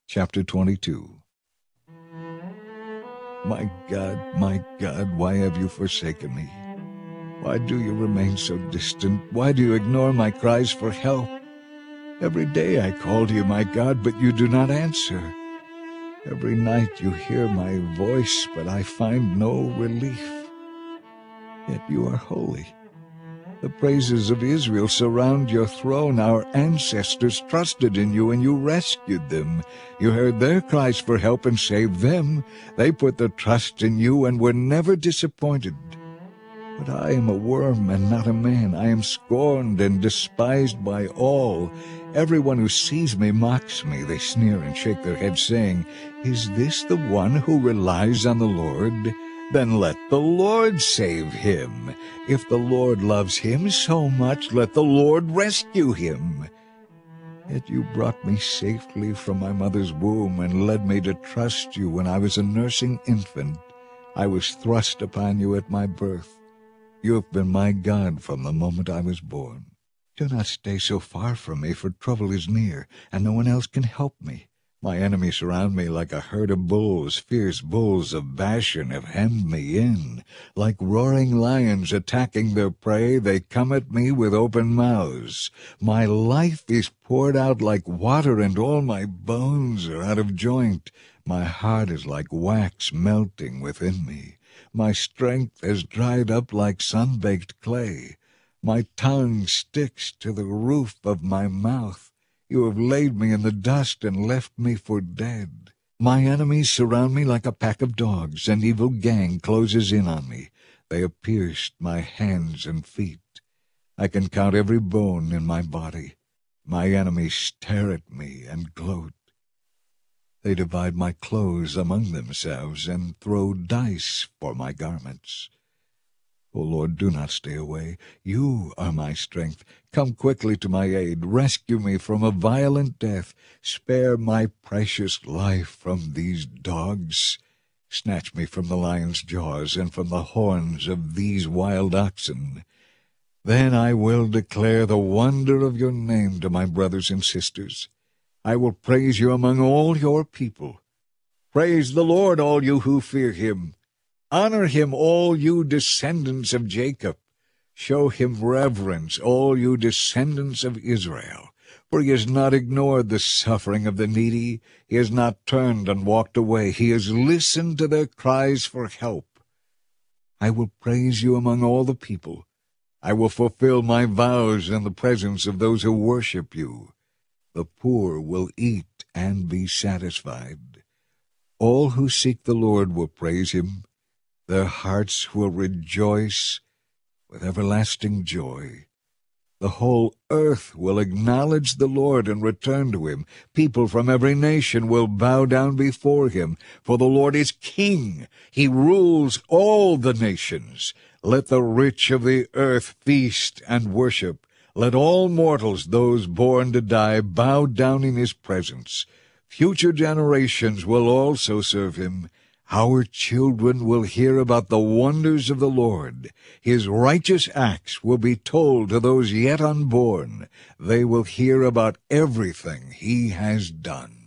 Chapter 22. My God, why have you forsaken me? Why do you remain so distant? Why do you ignore my cries for help? Every day I call to you, my God, but you do not answer. Every night you hear my voice, but I find no relief. Yet you are holy. The praises of Israel surround your throne. Our ancestors trusted in you, and you rescued them. You heard their cries for help and saved them. They put their trust in you and were never disappointed. But I am a worm and not a man. I am scorned and despised by all. Everyone who sees me mocks me. They sneer and shake their heads, saying, "Is this the one who relies on the Lord? Then let the Lord save him. If the Lord loves him so much, let the Lord rescue him." Yet you brought me safely from my mother's womb and led me to trust you when I was a nursing infant. I was thrust upon you at my birth. You have been my God from the moment I was born. Do not stay so far from me, for trouble is near, and no one else can help me. My enemies surround me like a herd of bulls. Fierce bulls of Bashan have hemmed me in. Like roaring lions attacking their prey, they come at me with open mouths. My life is poured out like water, and all my bones are out of joint. My heart is like wax melting within me. My strength has dried up like sun-baked clay. My tongue sticks to the roof of my mouth. You have laid me in the dust and left me for dead. My enemies surround me like a pack of dogs. An evil gang closes in on me. They have pierced my hands and feet. I can count every bone in my body. My enemies stare at me and gloat. They divide my clothes among themselves and throw dice for my garments. O Lord, do not stay away. You are my strength. Come quickly to my aid. Rescue me from a violent death. Spare my precious life from these dogs. Snatch me from the lion's jaws and from the horns of these wild oxen. Then I will declare the wonder of your name to my brothers and sisters. I will praise you among all your people. Praise the Lord, all you who fear him. Honor him, all you descendants of Jacob. Show him reverence, all you descendants of Israel. For he has not ignored the suffering of the needy. He has not turned and walked away. He has listened to their cries for help. I will praise you among all the people. I will fulfill my vows in the presence of those who worship you. The poor will eat and be satisfied. All who seek the Lord will praise him. Their hearts will rejoice with everlasting joy. The whole earth will acknowledge the Lord and return to him. People from every nation will bow down before him, for the Lord is king. He rules all the nations. Let the rich of the earth feast and worship. Let all mortals, those born to die, bow down in his presence. Future generations will also serve him. Our children will hear about the wonders of the Lord. His righteous acts will be told to those yet unborn. They will hear about everything he has done.